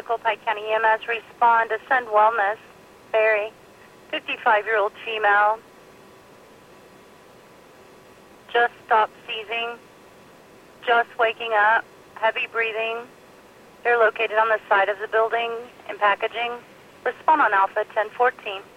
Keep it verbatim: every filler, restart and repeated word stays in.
Medical, Pike County E M S, respond, Ascend Wellness, Barry, fifty-five-year-old female, just stopped seizing, just waking up, heavy breathing. They're located on the side of the building in packaging. Respond on Alpha ten fourteen.